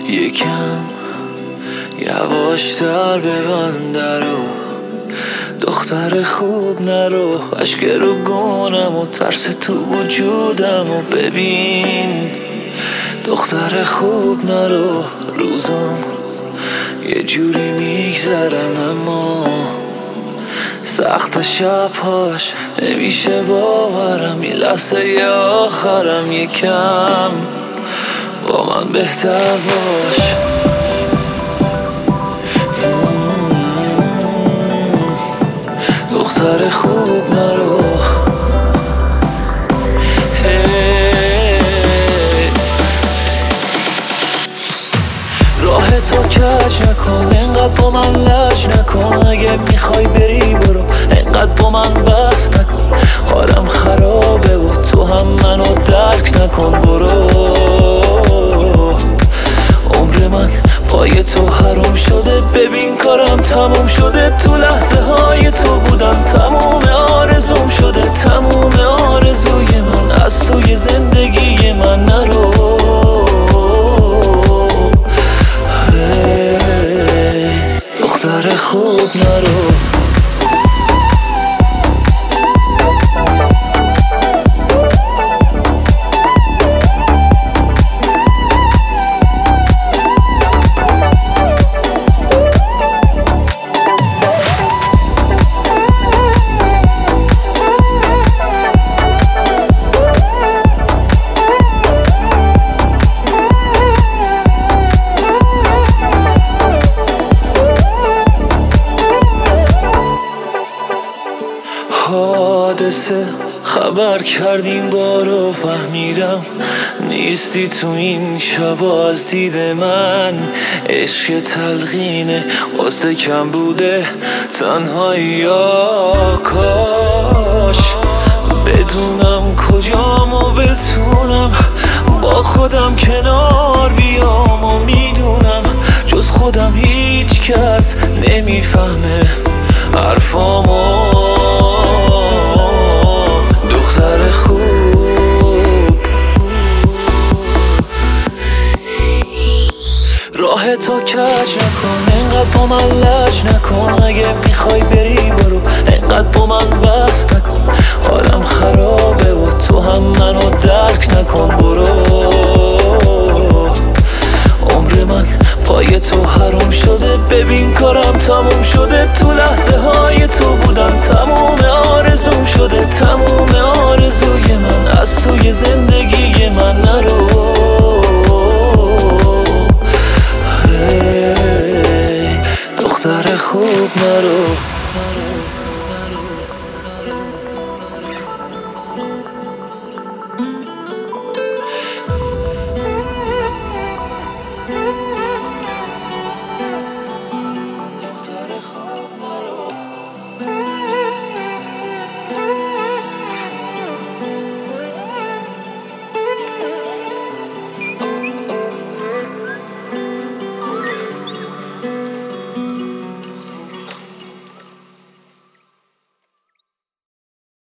یکم یواشتر ببند درو، دختر خوب نرو. اشک رو گونم و ترس تو وجودم و ببین. دختر خوب نرو، روزم یه جوری میگذرن اما سخت شبهاش نمیشه باورم. این لحظه آخرم، یکم با من بهتر باش. دختر خوب نرو. راه تو کج نکن، انقدر با من لج نکن. اگه میخوای بری برو، انقدر با من بحث نکن. حالم خرابه و تو هم منو درک نکن. برو، عمر من پای تو حرام شده. ببین کارم تموم شده، تو لحظه های تو بودم. تموم آرزوم شده، تموم آرزوی من از توی زندگی من. نرو، دختر خوب نرو. حادثه خبر کردیم بارو، فهمیدم نیستی تو این شبا از دید من. عشق تلقینه واسه کم بوده تنهایی. کاش بدونم کجام و بتونم با خودم کنار بیام. و میدونم جز خودم هیچ کس نمیفهمه حرفامو. دختر خوب، راه تو کج نکن، انقدر با من لج نکن. اگه میخوای بری برو، انقدر با من بحث نکن. حالم خرابه و تو هم منو درک نکن. برو، عمر من پای تو حرام شده. ببین کارم تموم شده، تو لحظه های تو بودم. تموم آرزوم شده، تموم آرزوی من از توی زندگی من. نرو، دختر خوب نرو.